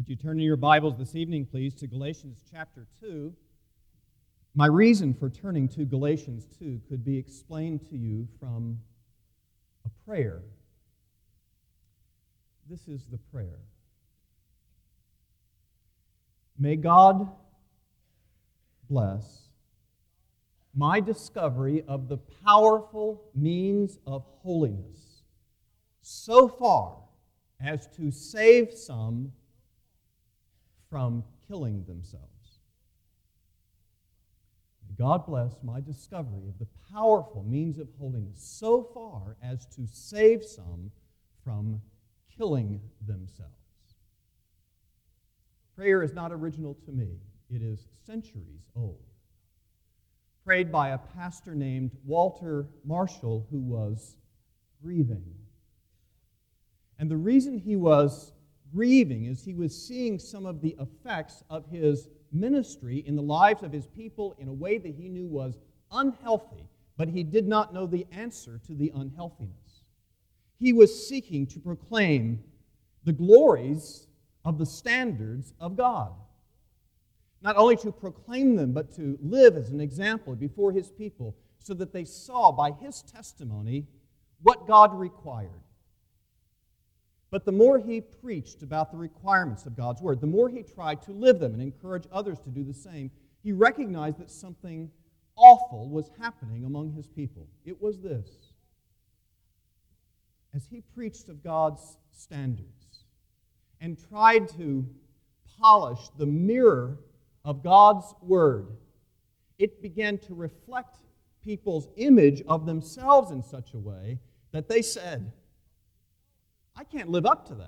Would you turn to your Bibles this evening, please, to Galatians chapter 2? My reason for turning to Galatians 2 could be explained to you from a prayer. This is the prayer. May God bless my discovery of the powerful means of holiness so far as to save some from killing themselves. May God bless my discovery of the powerful means of holiness so far as to save some from killing themselves. Prayer is not original to me. It is centuries old. Prayed by a pastor named Walter Marshall, who was grieving. And the reason he was grieving is he was seeing some of the effects of his ministry in the lives of his people in a way that he knew was unhealthy, but he did not know the answer to the unhealthiness. He was seeking to proclaim the glories of the standards of God. Not only to proclaim them, but to live as an example before his people so that they saw by his testimony what God required. But the more he preached about the requirements of God's Word, the more he tried to live them and encourage others to do the same, he recognized that something awful was happening among his people. It was this. As he preached of God's standards and tried to polish the mirror of God's Word, it began to reflect people's image of themselves in such a way that they said, I can't live up to that.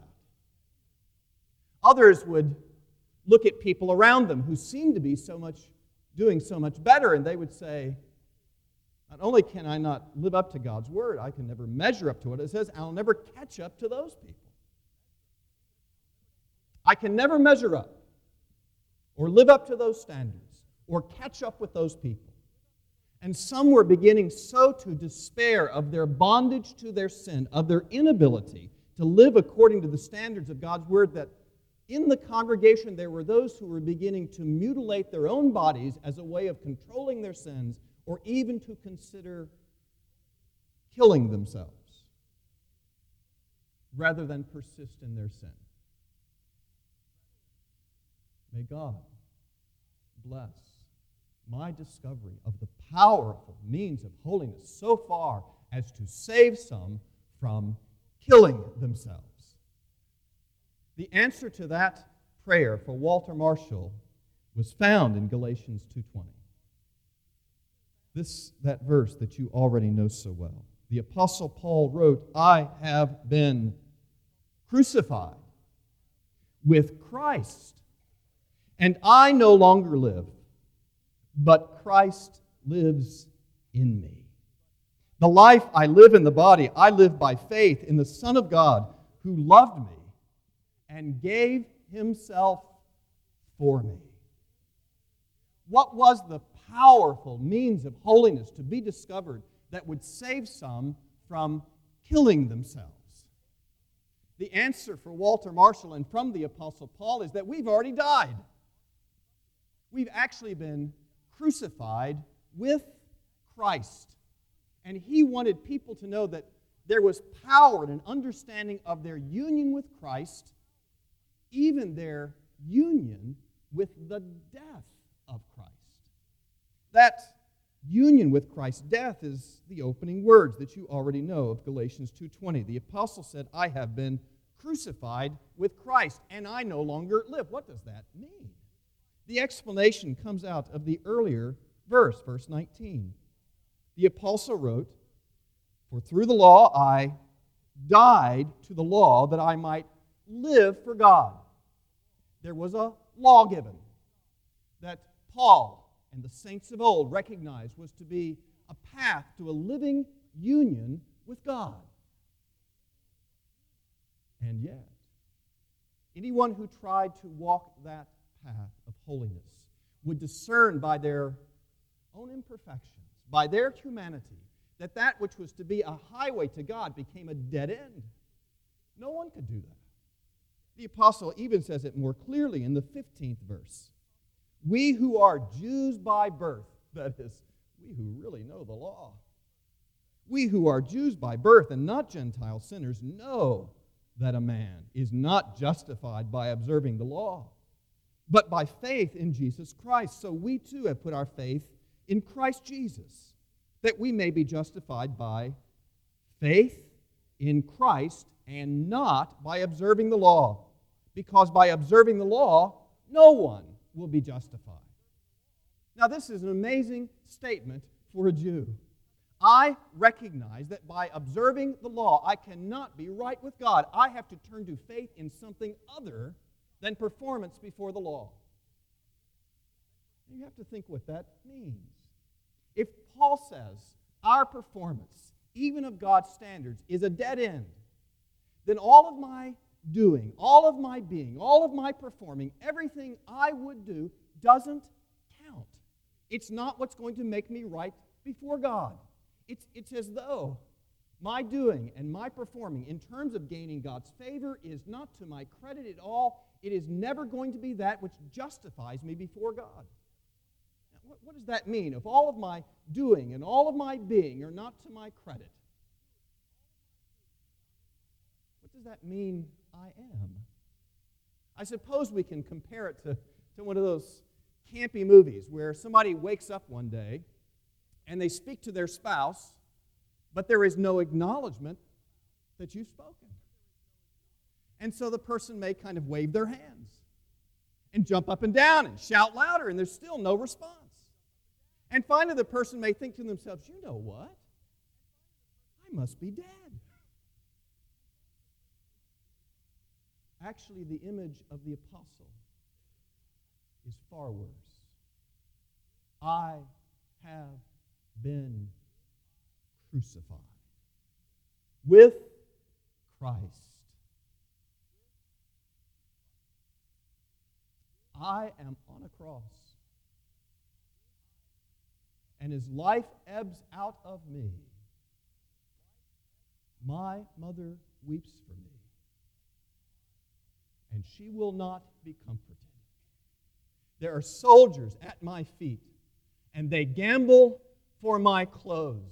Others would look at people around them who seemed to be doing so much better, and they would say, not only can I not live up to God's Word, I can never measure up to what it says, I'll never catch up to those people. I can never measure up or live up to those standards or catch up with those people. And some were beginning so to despair of their bondage to their sin, of their inability to live according to the standards of God's Word, that in the congregation there were those who were beginning to mutilate their own bodies as a way of controlling their sins, or even to consider killing themselves rather than persist in their sin. May God bless my discovery of the powerful means of holiness so far as to save some from killing themselves. The answer to that prayer for Walter Marshall was found in Galatians 2:20. That verse that you already know so well. The Apostle Paul wrote, I have been crucified with Christ, and I no longer live, but Christ lives in me. The life I live in the body, I live by faith in the Son of God who loved me and gave himself for me. What was the powerful means of holiness to be discovered that would save some from killing themselves? The answer for Walter Marshall and from the Apostle Paul is that we've already died. We've actually been crucified with Christ. And he wanted people to know that there was power and an understanding of their union with Christ, even their union with the death of Christ. That union with Christ's death is the opening words that you already know of Galatians 2:20. The apostle said, I have been crucified with Christ, and I no longer live. What does that mean? The explanation comes out of the earlier verse 19. The apostle wrote, for through the law I died to the law that I might live for God. There was a law given that Paul and the saints of old recognized was to be a path to a living union with God. And yet, anyone who tried to walk that path of holiness would discern by their own imperfections, by their humanity, that which was to be a highway to God became a dead end. No one could do that. The apostle even says it more clearly in the 15th verse. We who are Jews by birth, that is, we who really know the law, we who are Jews by birth and not Gentile sinners know that a man is not justified by observing the law, but by faith in Jesus Christ. So we too have put our faith in Christ Jesus, that we may be justified by faith in Christ and not by observing the law, because by observing the law, no one will be justified. Now, this is an amazing statement for a Jew. I recognize that by observing the law, I cannot be right with God. I have to turn to faith in something other than performance before the law. You have to think what that means. If Paul says our performance, even of God's standards, is a dead end, then all of my doing, all of my being, all of my performing, everything I would do doesn't count. It's not what's going to make me right before God. It's as though my doing and my performing in terms of gaining God's favor is not to my credit at all. It is never going to be that which justifies me before God. Now, what does that mean? If all of my doing and all of my being are not to my credit, what does that mean I am? I suppose we can compare it to one of those campy movies where somebody wakes up one day and they speak to their spouse, but there is no acknowledgement that you've spoken. And so the person may kind of wave their hands and jump up and down and shout louder, and there's still no response. And finally the person may think to themselves, you know what? I must be dead. Actually, the image of the apostle is far worse. I have been crucified with Christ. I am on a cross, and as life ebbs out of me, my mother weeps for me, and she will not be comforted. There are soldiers at my feet, and they gamble for my clothes.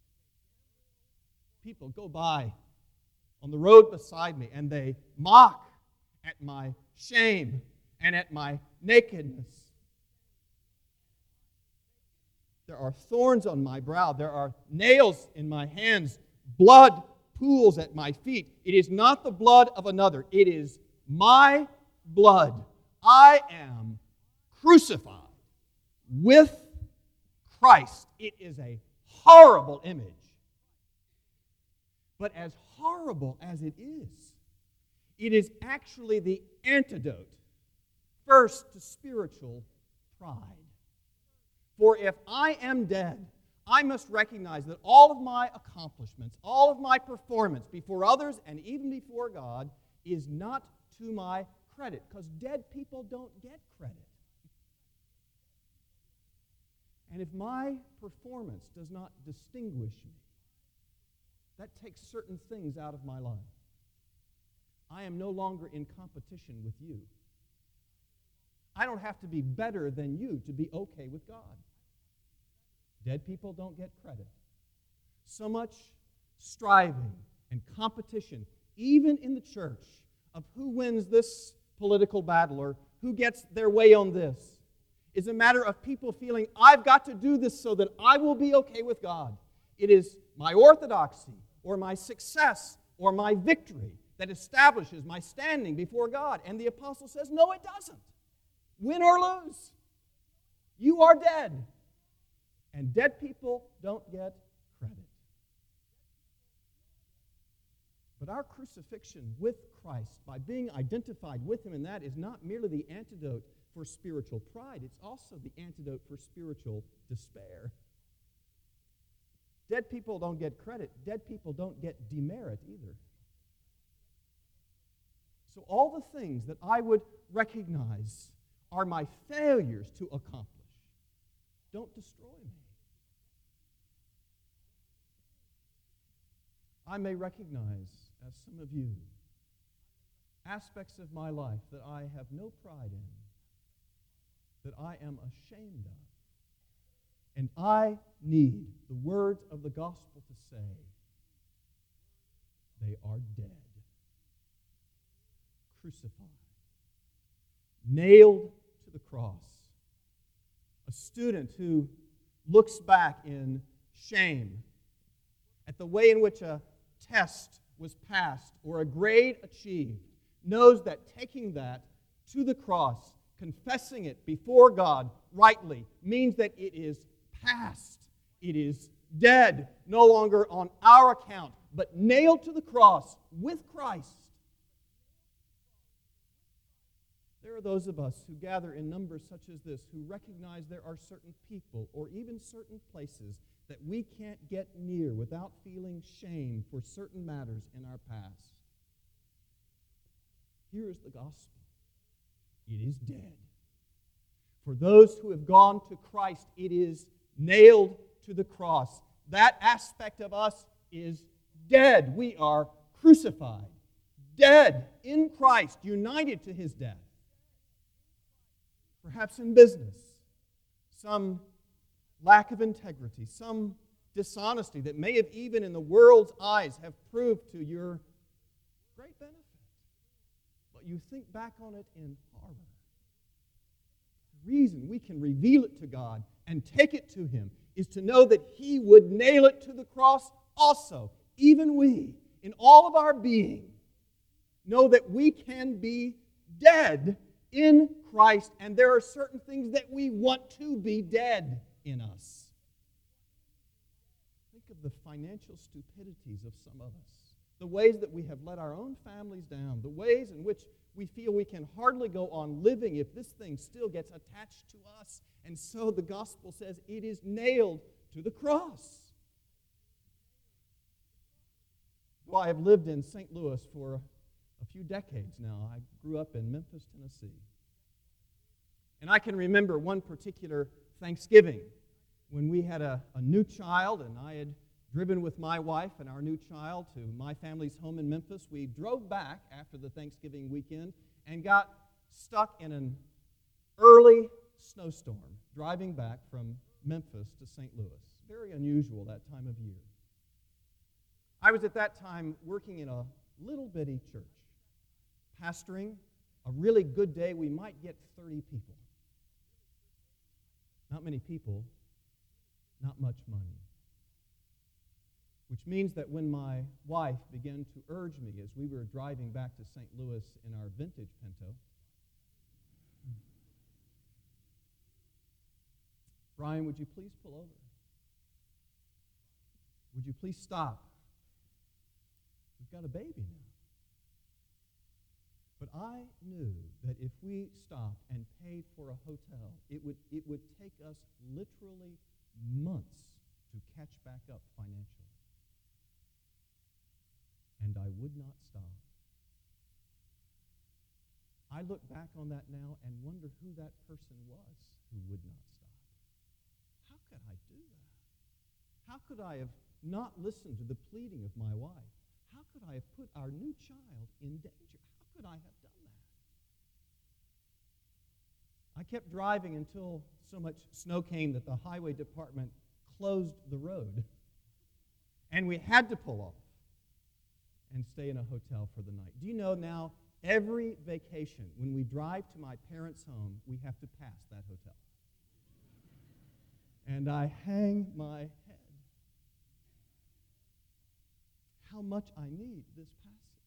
People go by on the road beside me, and they mock at my shame and at my nakedness. There are thorns on my brow. There are nails in my hands. Blood pools at my feet. It is not the blood of another. It is my blood. I am crucified with Christ. It is a horrible image. But as horrible as it is actually the antidote, first, to spiritual pride. For if I am dead, I must recognize that all of my accomplishments, all of my performance before others and even before God is not to my credit, because dead people don't get credit. And if my performance does not distinguish me, that takes certain things out of my life. I am no longer in competition with you. I don't have to be better than you to be okay with God. Dead people don't get credit. So much striving and competition, even in the church, of who wins this political battle or who gets their way on this, is a matter of people feeling, I've got to do this so that I will be okay with God. It is my orthodoxy or my success or my victory that establishes my standing before God. And the apostle says, no, it doesn't. Win or lose, you are dead. And dead people don't get credit. But our crucifixion with Christ, by being identified with Him in that, is not merely the antidote for spiritual pride, it's also the antidote for spiritual despair. Dead people don't get credit. Dead people don't get demerit either. So all the things that I would recognize are my failures to accomplish don't destroy me. I may recognize, as some of you, aspects of my life that I have no pride in, that I am ashamed of. And I need the words of the gospel to say, they are dead, crucified, nailed to the cross. A student who looks back in shame at the way in which a test was passed or a grade achieved knows that taking that to the cross, confessing it before God rightly, means that it is past. It is dead, no longer on our account, but nailed to the cross with Christ. There are those of us who gather in numbers such as this who recognize there are certain people or even certain places that we can't get near without feeling shame for certain matters in our past. Here is the gospel. It is dead. For those who have gone to Christ, it is nailed to the cross. That aspect of us is dead. We are crucified, dead in Christ, united to His death. Perhaps in business, some lack of integrity, some dishonesty that may have even in the world's eyes have proved to your great benefit. But you think back on it in horror. The reason we can reveal it to God and take it to Him is to know that He would nail it to the cross also. Even we, in all of our being, know that we can be dead in Christ, and there are certain things that we want to be dead in us. Think of the financial stupidities of some of us, the ways that we have let our own families down, the ways in which we feel we can hardly go on living if this thing still gets attached to us. And so the gospel says it is nailed to the cross. Well, I have lived in St. Louis for a few decades now. I grew up in Memphis, Tennessee. And I can remember one particular Thanksgiving when we had a new child, and I had driven with my wife and our new child to my family's home in Memphis. We drove back after the Thanksgiving weekend and got stuck in an early snowstorm driving back from Memphis to St. Louis. Very unusual that time of year. I was at that time working in a little bitty church, pastoring. A really good day, we might get 30 people. Not many people, not much money. Which means that when my wife began to urge me as we were driving back to St. Louis in our vintage Pinto, Brian, would you please pull over? Would you please stop? We've got a baby now. But I knew that if we stopped and paid for a hotel, it would take us literally months to catch back up financially. And I would not stop. I look back on that now and wonder who that person was who would not stop. How could I do that? How could I have not listened to the pleading of my wife? How could I have put our new child in danger? How could I have done that? I kept driving until so much snow came that the highway department closed the road. And we had to pull off and stay in a hotel for the night. Do you know now, every vacation, when we drive to my parents' home, we have to pass that hotel. And I hang my head. How much I need this passage.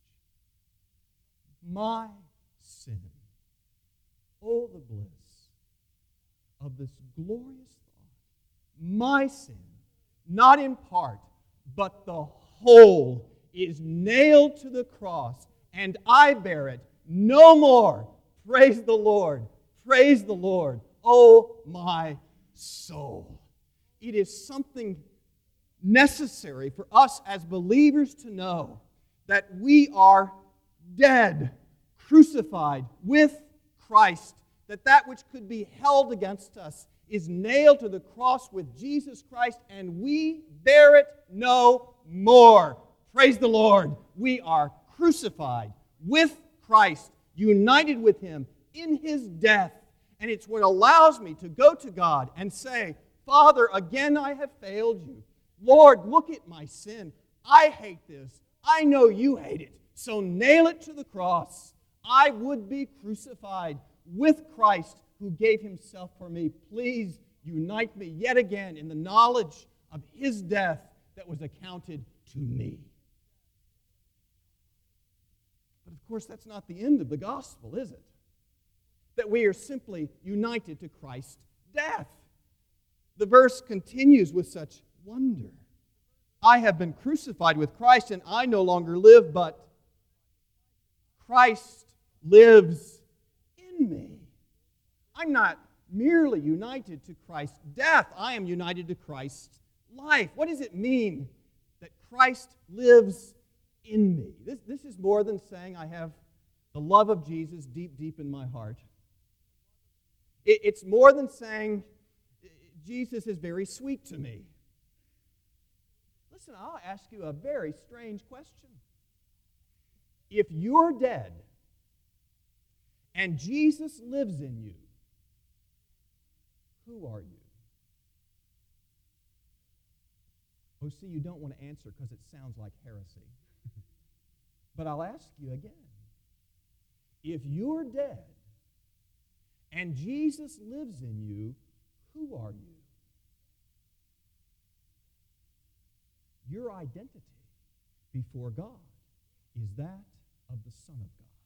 My sin. Oh, the bliss of this glorious thought. My sin, not in part, but the whole, is nailed to the cross, and I bear it no more. Praise the Lord. Praise the Lord. Oh, my soul. It is something necessary for us as believers to know that we are dead, crucified with Christ, that which could be held against us is nailed to the cross with Jesus Christ, and we bear it no more. Praise the Lord. We are crucified with Christ, united with Him in His death. And it's what allows me to go to God and say, Father, again I have failed you. Lord, look at my sin. I hate this. I know you hate it. So nail it to the cross. I would be crucified with Christ who gave Himself for me. Please unite me yet again in the knowledge of His death that was accounted to me. But of course, that's not the end of the gospel, is it? That we are simply united to Christ's death. The verse continues with such wonder. I have been crucified with Christ, and I no longer live, but Christ lives in me. I'm not merely united to Christ's death. I am united to Christ's life. What does it mean that Christ lives in me? This is more than saying I have the love of Jesus deep, deep in my heart. It's more than saying Jesus is very sweet to me. Listen, I'll ask you a very strange question. If you're dead and Jesus lives in you, who are you? Oh, see, you don't want to answer because it sounds like heresy. But I'll ask you again. If you're dead and Jesus lives in you, who are you? Your identity before God is that of the Son of God.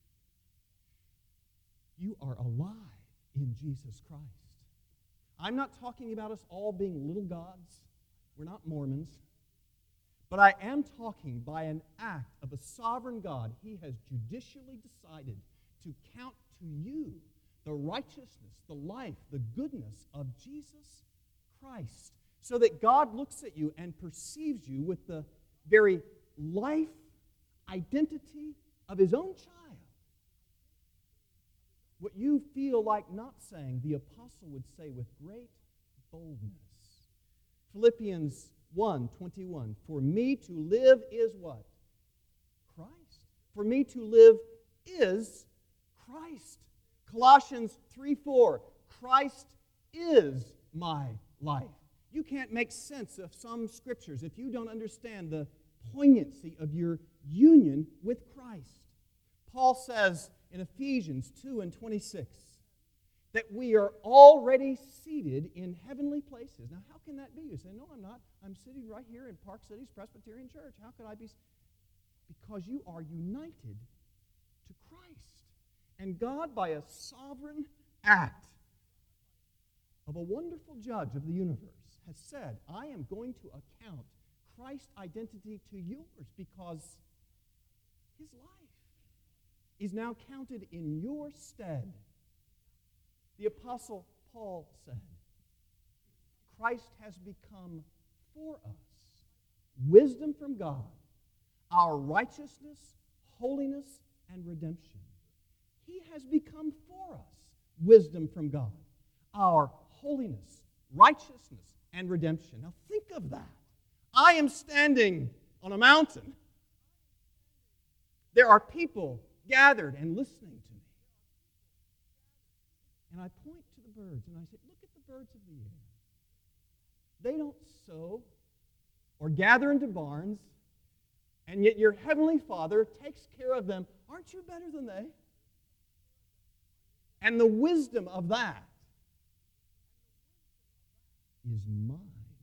You are alive in Jesus Christ. I'm not talking about us all being little gods. We're not Mormons. But I am talking by an act of a sovereign God. He has judicially decided to count to you the righteousness, the life, the goodness of Jesus Christ, so that God looks at you and perceives you with the very life identity of His own child. What you feel like not saying, the apostle would say with great boldness. Philippians 1:21, for me to live is what? Christ. For me to live is Christ. Colossians 3:4, Christ is my life. You can't make sense of some scriptures if you don't understand the poignancy of your union with Christ. Paul says in Ephesians 2:26 that we are already seated in heavenly places. Now, how can that be? You say, no, I'm not. I'm sitting right here in Park City's Presbyterian Church. How could I be? Because you are united to Christ. And God, by a sovereign act of a wonderful judge of the universe, has said, I am going to account Christ's identity to yours because His life is now counted in your stead. The Apostle Paul said, Christ has become for us wisdom from God, our righteousness, holiness, and redemption. He has become for us wisdom from God, our holiness, righteousness, and redemption. Now think of that. I am standing on a mountain. There are people gathered and listening to me. And I point to the birds and I say, look at the birds of the air. They don't sow or gather into barns, and yet your heavenly Father takes care of them. Aren't you better than they? And the wisdom of that is mine.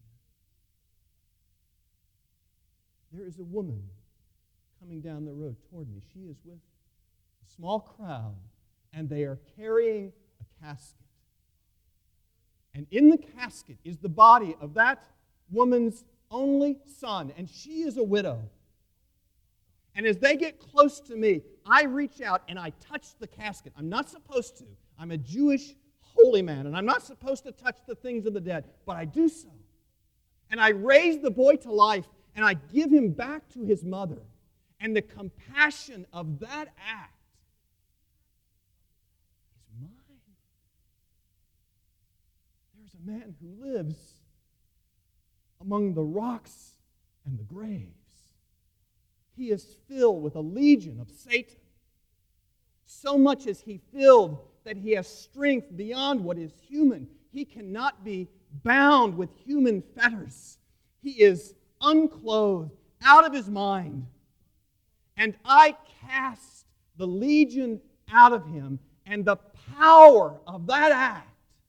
There is a woman coming down the road toward me. She is with a small crowd, and they are carrying a casket. And in the casket is the body of that woman's only son, and she is a widow. And as they get close to me, I reach out and I touch the casket. I'm not supposed to. I'm a Jewish holy man, and I'm not supposed to touch the things of the dead, but I do so. And I raise the boy to life, and I give him back to his mother. And the compassion of that act is mine. There's a man who lives among the rocks and the graves. He is filled with a legion of Satan. So much is he filled that he has strength beyond what is human. He cannot be bound with human fetters. He is unclothed, out of his mind. And I cast the legion out of him, and the power of that act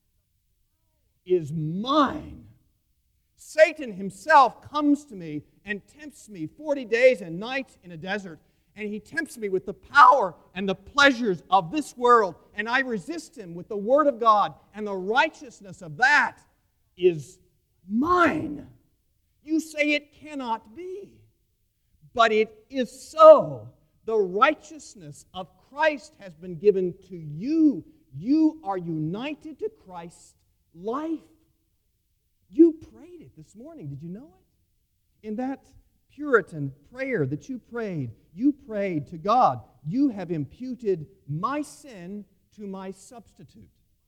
is mine. Satan himself comes to me and tempts me 40 days and nights in a desert, and he tempts me with the power and the pleasures of this world, and I resist him with the Word of God, and the righteousness of that is mine. You say it cannot be, but it is so. The righteousness of Christ has been given to you. You are united to Christ's life. You prayed it this morning. Did you know it? In that Puritan prayer that you prayed to God, you have imputed my sin to my substitute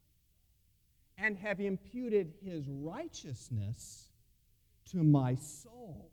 and have imputed his righteousness to my soul,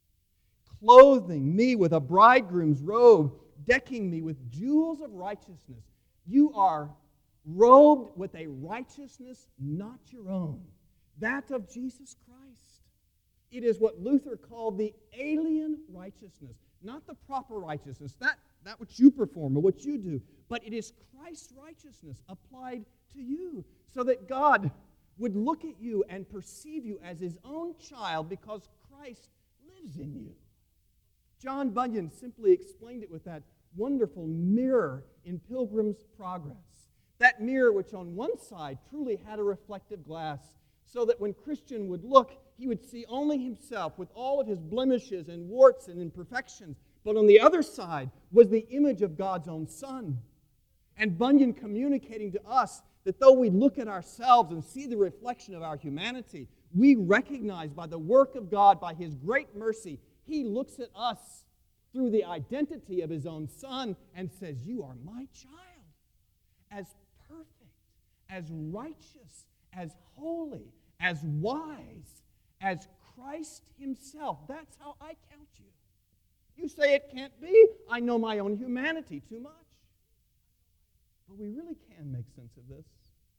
clothing me with a bridegroom's robe, decking me with jewels of righteousness. You are robed with a righteousness not your own, that of Jesus Christ. It is what Luther called the alien righteousness, not the proper righteousness, that which you perform or what you do, but it is Christ's righteousness applied to you, so that God would look at you and perceive you as his own child because Christ lives in you. John Bunyan simply explained it with that wonderful mirror in Pilgrim's Progress. That mirror which on one side truly had a reflective glass, so that when Christian would look, he would see only himself with all of his blemishes and warts and imperfections. But on the other side was the image of God's own Son. And Bunyan communicating to us that though we look at ourselves and see the reflection of our humanity, we recognize by the work of God, by his great mercy, he looks at us through the identity of his own Son and says, you are my child, as perfect, as righteous, as holy, as wise, as Christ himself. That's how I count you. You say it can't be. I know my own humanity too much. But we really can make sense of this.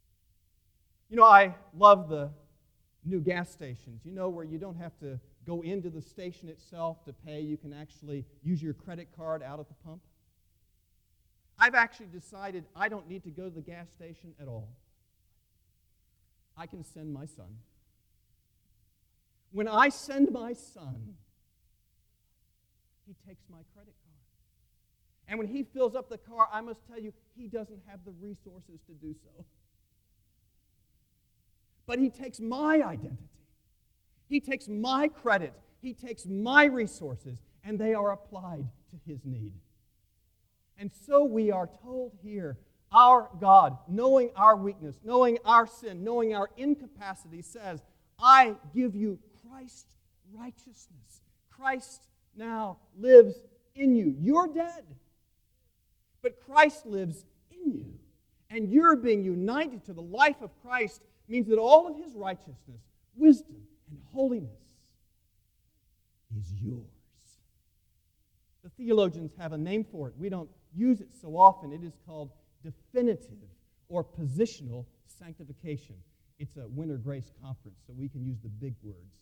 You know, I love the new gas stations, where you don't have to go into the station itself to pay. You can actually use your credit card out at the pump. I've actually decided I don't need to go to the gas station at all. I can send my son. When I send my son, he takes my credit card. And when he fills up the car, I must tell you, he doesn't have the resources to do so. But he takes my identity. He takes my credit. He takes my resources, and they are applied to his need. And so we are told here, our God, knowing our weakness, knowing our sin, knowing our incapacity, says, I give you Christ's righteousness. Christ now lives in you. You're dead, but Christ lives in you. And your being united to the life of Christ means that all of his righteousness, wisdom, and holiness is yours. The theologians have a name for it. We don't use it so often. It is called definitive or positional sanctification. It's a Winter Grace Conference, so we can use the big words.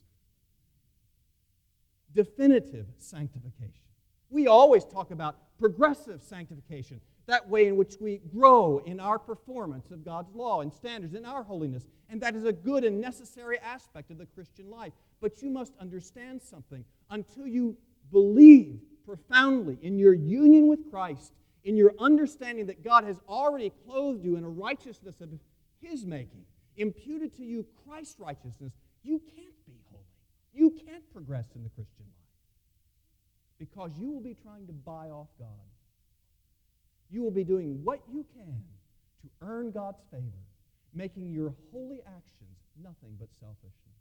Definitive sanctification. We always talk about progressive sanctification, that way in which we grow in our performance of God's law and standards, in our holiness, and that is a good and necessary aspect of the Christian life. But you must understand something. Until you believe profoundly in your union with Christ, in your understanding that God has already clothed you in a righteousness of his making, imputed to you Christ's righteousness, you can't be holy. You can't progress in the Christian life because you will be trying to buy off God. You will be doing what you can to earn God's favor, making your holy actions nothing but selfishness.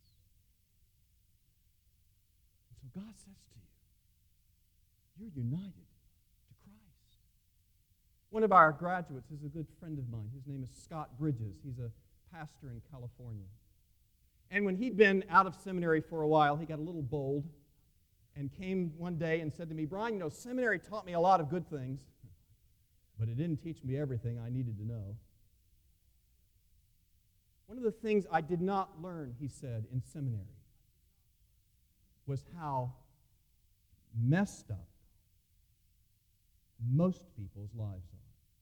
And so God says to you, you're united to Christ. One of our graduates is a good friend of mine. His name is Scott Bridges. He's a pastor in California. And when he'd been out of seminary for a while, he got a little bold and came one day and said to me, Brian, seminary taught me a lot of good things, but it didn't teach me everything I needed to know. One of the things I did not learn, he said, in seminary was how messed up most people's lives are.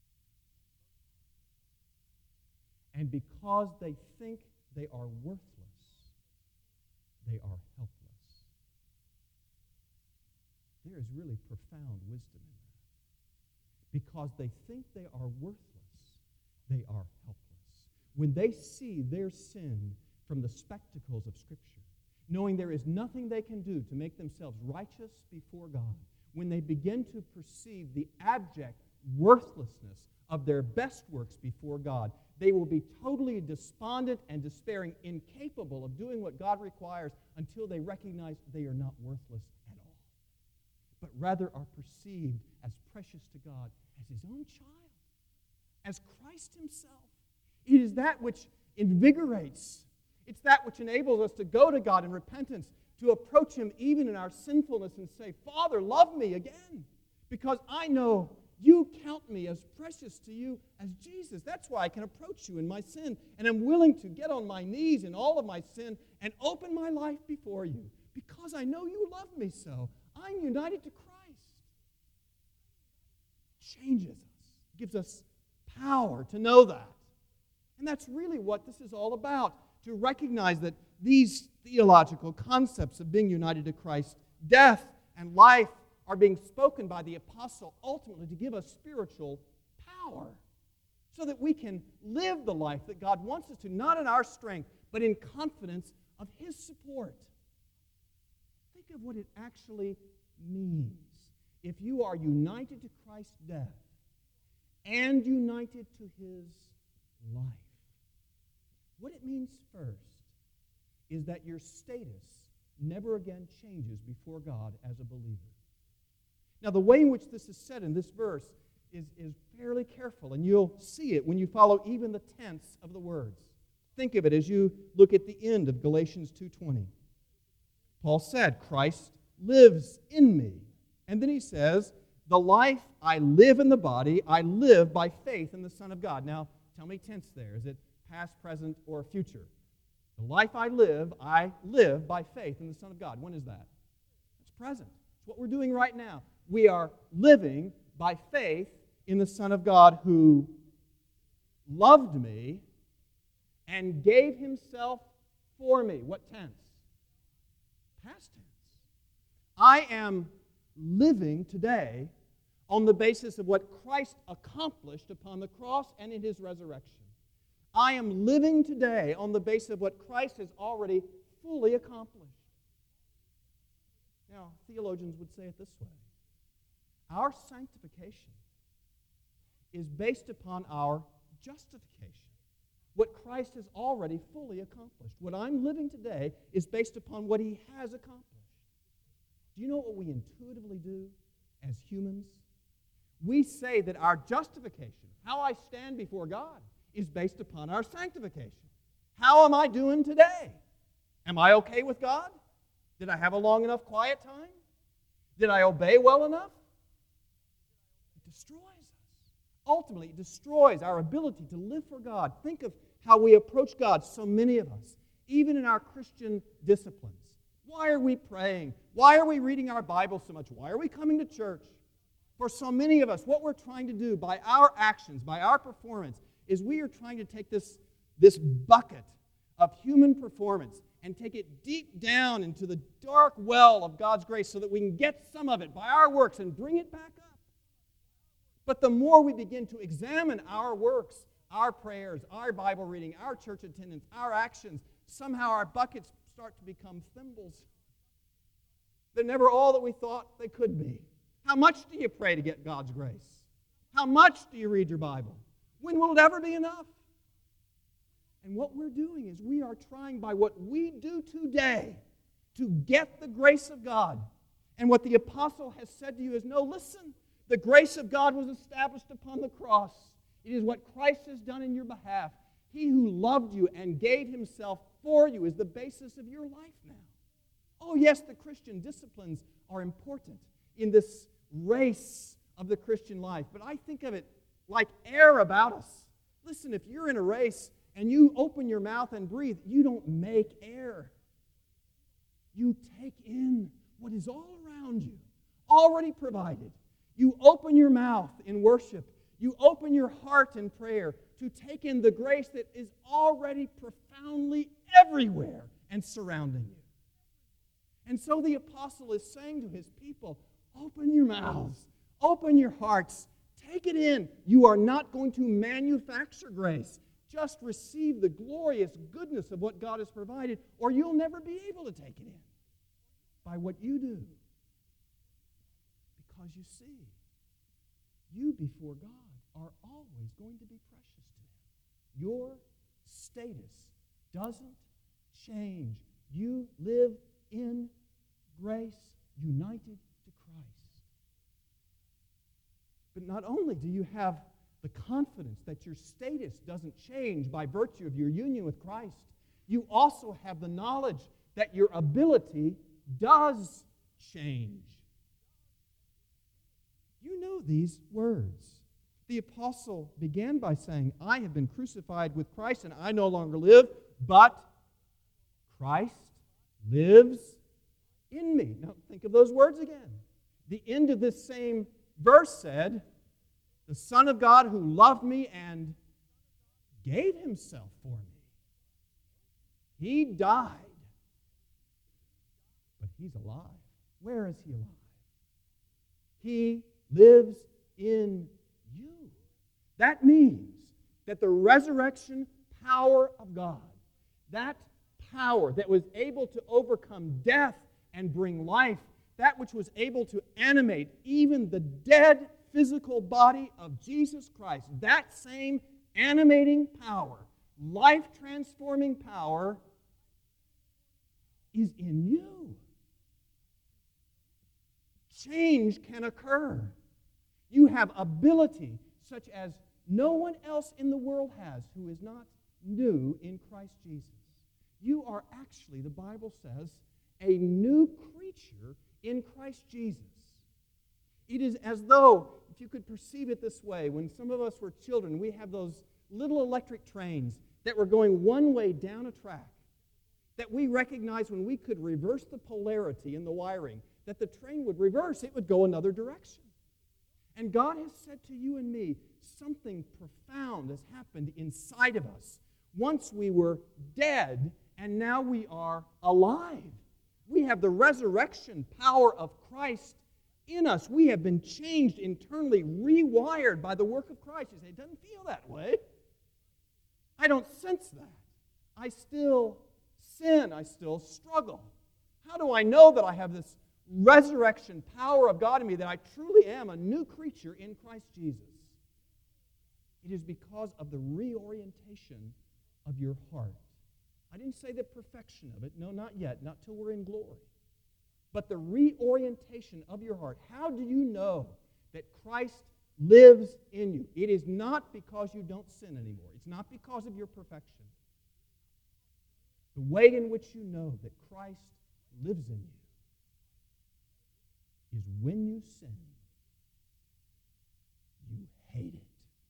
And because they think they are worthless, they are helpless. There is really profound wisdom in that. Because they think they are worthless, they are helpless. When they see their sin from the spectacles of Scripture, knowing there is nothing they can do to make themselves righteous before God, when they begin to perceive the abject worthlessness of their best works before God, they will be totally despondent and despairing, incapable of doing what God requires until they recognize they are not worthless at all, but rather are perceived as precious to God as His own child, as Christ Himself. It is that which invigorates. It's that which enables us to go to God in repentance, to approach Him even in our sinfulness and say, Father, love me again, because I know You count me as precious to You as Jesus. That's why I can approach You in my sin, and I'm willing to get on my knees in all of my sin and open my life before You, because I know You love me so. I'm united to Christ. It changes us, gives us power to know that. And that's really what this is all about, to recognize that these theological concepts of being united to Christ, death and life, are being spoken by the apostle ultimately to give us spiritual power so that we can live the life that God wants us to, not in our strength, but in confidence of His support. Think of what it actually means if you are united to Christ's death and united to His life. What it means first is that your status never again changes before God as a believer. Now, the way in which this is said in this verse is fairly careful, and you'll see it when you follow even the tense of the words. Think of it as you look at the end of Galatians 2:20. Paul said, Christ lives in me. And then he says, the life I live in the body, I live by faith in the Son of God. Now, tell me tense there. Is it past, present, or future? The life I live by faith in the Son of God. When is that? It's present. It's what we're doing right now. We are living by faith in the Son of God who loved me and gave Himself for me. What tense? Past tense. I am living today on the basis of what Christ accomplished upon the cross and in His resurrection. I am living today on the basis of what Christ has already fully accomplished. Now, theologians would say it this way. Our sanctification is based upon our justification. What Christ has already fully accomplished. What I'm living today is based upon what He has accomplished. Do you know what we intuitively do as humans? We say that our justification, how I stand before God, is based upon our sanctification. How am I doing today? Am I okay with God? Did I have a long enough quiet time? Did I obey well enough? It destroys us. Ultimately, it destroys our ability to live for God. Think of how we approach God, so many of us, even in our Christian disciplines. Why are we praying? Why are we reading our Bible so much? Why are we coming to church? For so many of us, what we're trying to do by our actions, by our performance, is we are trying to take this bucket of human performance and take it deep down into the dark well of God's grace so that we can get some of it by our works and bring it back up. But the more we begin to examine our works, our prayers, our Bible reading, our church attendance, our actions, somehow our buckets start to become thimbles. They're never all that we thought they could be. How much do you pray to get God's grace? How much do you read your Bible? When will it ever be enough? And what we're doing is we are trying by what we do today to get the grace of God. And what the apostle has said to you is, no, listen, the grace of God was established upon the cross. It is what Christ has done in your behalf. He who loved you and gave Himself for you is the basis of your life now. Oh, yes, the Christian disciplines are important in this race of the Christian life, but I think of it like air about us. Listen, if you're in a race and you open your mouth and breathe, you don't make air. You take in what is all around you, already provided. You open your mouth in worship. You open your heart in prayer to take in the grace that is already profoundly everywhere and surrounding you. And so the apostle is saying to his people, open your mouths, open your hearts, take it in. You are not going to manufacture grace. Just receive the glorious goodness of what God has provided, or you'll never be able to take it in by what you do. Because you see, you before God are always going to be precious to Him. Your status doesn't change. You live in grace, united to Christ. But not only do you have the confidence that your status doesn't change by virtue of your union with Christ, you also have the knowledge that your ability does change. You know these words. The apostle began by saying, I have been crucified with Christ, and I no longer live, but Christ lives in me. Now think of those words again. The end of this same verse said, the Son of God who loved me and gave Himself for me. He died, but He's alive. Where is He alive? He lives in you. That means that the resurrection power of God, that power that was able to overcome death and bring life, that which was able to animate even the dead physical body of Jesus Christ, that same animating power, life-transforming power, is in you. Change can occur. You have ability such as no one else in the world has who is not new in Christ Jesus. You are actually, the Bible says, a new creature in Christ Jesus. It is as though, if you could perceive it this way, when some of us were children, we have those little electric trains that were going one way down a track, that we recognized when we could reverse the polarity in the wiring, that the train would reverse, it would go another direction. And God has said to you and me, something profound has happened inside of us. Once we were dead, and now we are alive. We have the resurrection power of Christ in us. We have been changed internally, rewired by the work of Christ. You say, it doesn't feel that way. I don't sense that. I still sin. I still struggle. How do I know that I have this resurrection power of God in me, that I truly am a new creature in Christ Jesus? It is because of the reorientation of your heart. I didn't say the perfection of it. No, not yet. Not till we're in glory. But the reorientation of your heart. How do you know that Christ lives in you? It is not because you don't sin anymore. It's not because of your perfection. The way in which you know that Christ lives in you is when you sin, you hate it.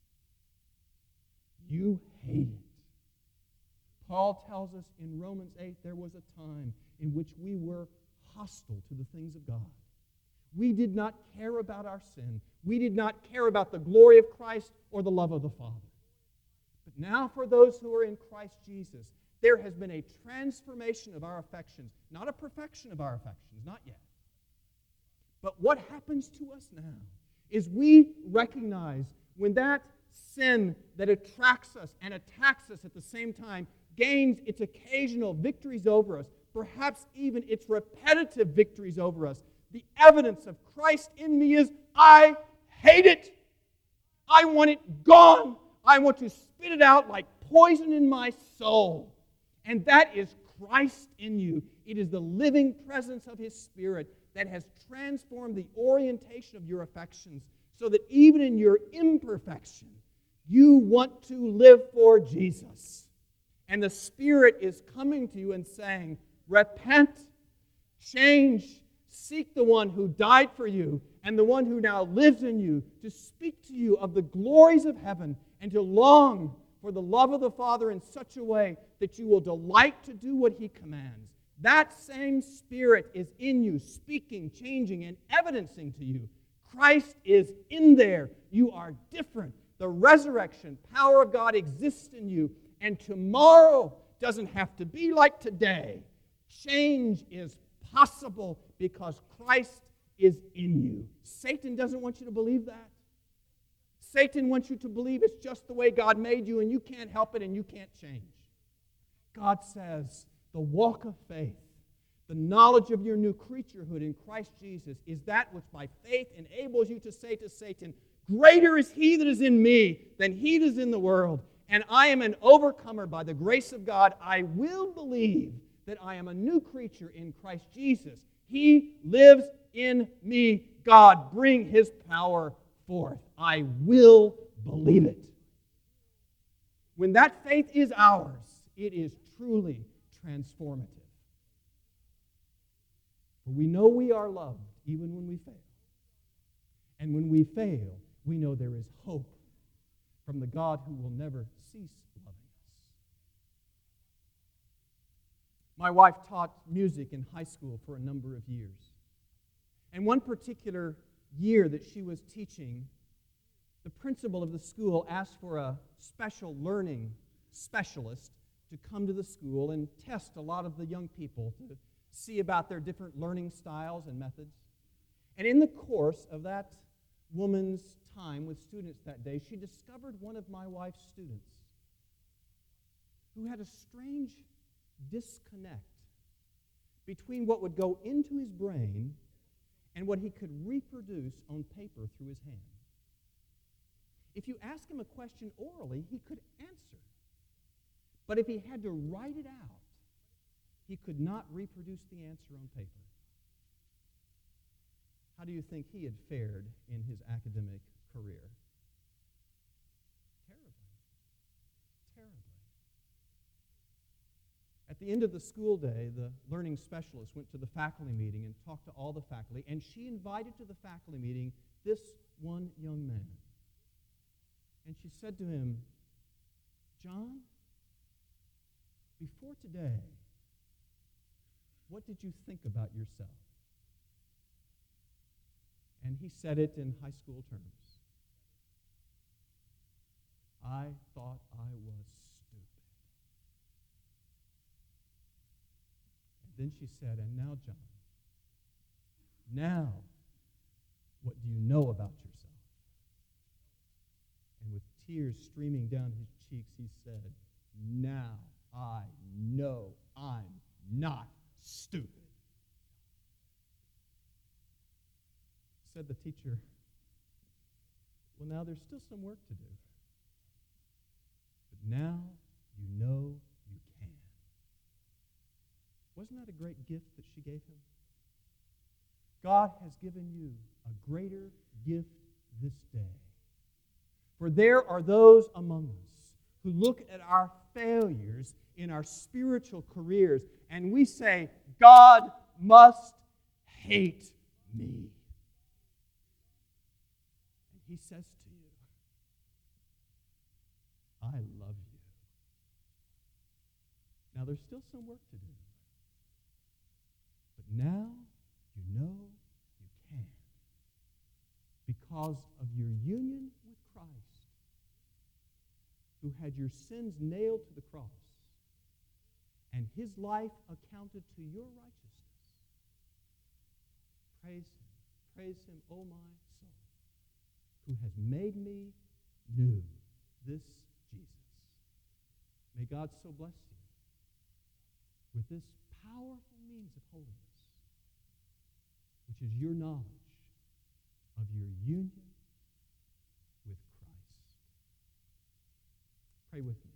You hate it. Paul tells us in Romans 8, there was a time in which we were hostile to the things of God. We did not care about our sin. We did not care about the glory of Christ or the love of the Father. But now for those who are in Christ Jesus, there has been a transformation of our affections, not a perfection of our affections, not yet. But what happens to us now is we recognize when that sin that attracts us and attacks us at the same time gains its occasional victories over us, perhaps even its repetitive victories over us. The evidence of Christ in me is, I hate it. I want it gone. I want to spit it out like poison in my soul. And that is Christ in you. It is the living presence of His Spirit that has transformed the orientation of your affections so that even in your imperfection, you want to live for Jesus. And the Spirit is coming to you and saying, repent, change, Seek the one who died for you and the one who now lives in you to speak to you of the glories of heaven and to long for the love of the Father in such a way that you will delight to do what He commands. That same Spirit is in you, speaking, changing, and evidencing to you. Christ is in there. You are different. The resurrection power of God exists in you, and tomorrow doesn't have to be like today. Change is possible because Christ is in you. Satan doesn't want you to believe that. Satan wants you to believe it's just the way God made you and you can't help it and you can't change. God says the walk of faith, the knowledge of your new creaturehood in Christ Jesus is that which by faith enables you to say to Satan, greater is He that is in me than he that is in the world, and I am an overcomer by the grace of God. I will believe that I am a new creature in Christ Jesus. He lives in me. God, bring His power forth. I will believe it. When that faith is ours, it is truly transformative. For we know we are loved even when we fail. And when we fail, we know there is hope from the God who will never cease loving us. My wife taught music in high school for a number of years. And one particular year that she was teaching, the principal of the school asked for a special learning specialist to come to the school and test a lot of the young people to see about their different learning styles and methods. And in the course of that woman's time with students that day, she discovered one of my wife's students who had a strange disconnect between what would go into his brain and what he could reproduce on paper through his hand. If you ask him a question orally, he could answer. But if he had to write it out, he could not reproduce the answer on paper. How do you think he had fared in his academic career? Terribly. Terribly. At the end of the school day, the learning specialist went to the faculty meeting and talked to all the faculty, and she invited to the faculty meeting this one young man. And she said to him, John, before today, what did you think about yourself? And he said it in high school terms. I thought I was stupid. And then she said, and now, John, now, what do you know about yourself? And with tears streaming down his cheeks, he said, now I know I'm not stupid. Said the teacher, well, now there's still some work to do. But now you know you can. Wasn't that a great gift that she gave him? God has given you a greater gift this day. For there are those among us who look at our failures in our spiritual careers and we say, God must hate me. And He says to you, I love you. Now there's still some work to do. But now you know you can. Because of your union with Christ, who had your sins nailed to the cross, and His life accounted to your righteousness. Praise Him, O my soul, who has made me new, this Jesus. May God so bless you with this powerful means of holiness, which is your knowledge of your union with Christ. Pray with me.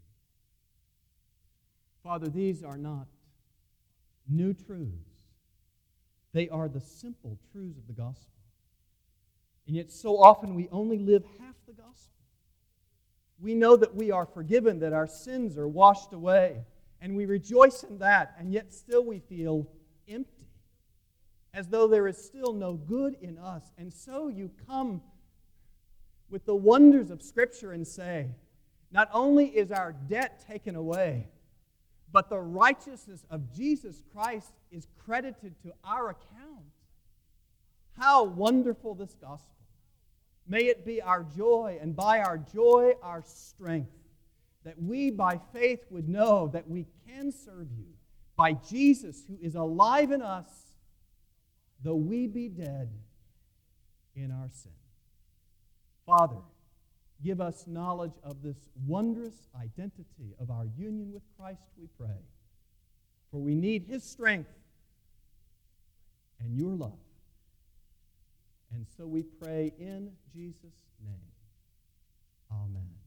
Father, these are not new truths. They are the simple truths of the gospel. And yet so often we only live half the gospel. We know that we are forgiven, that our sins are washed away, and we rejoice in that, and yet still we feel empty. as though there is still no good in us. And so you come with the wonders of Scripture and say, not only is our debt taken away, but the righteousness of Jesus Christ is credited to our account. How wonderful this gospel. May it be our joy, and by our joy, our strength, that we by faith would know that we can serve you by Jesus, who is alive in us, though we be dead in our sin. Father, give us knowledge of this wondrous identity of our union with Christ, we pray. For we need His strength and your love. And so we pray in Jesus' name. Amen.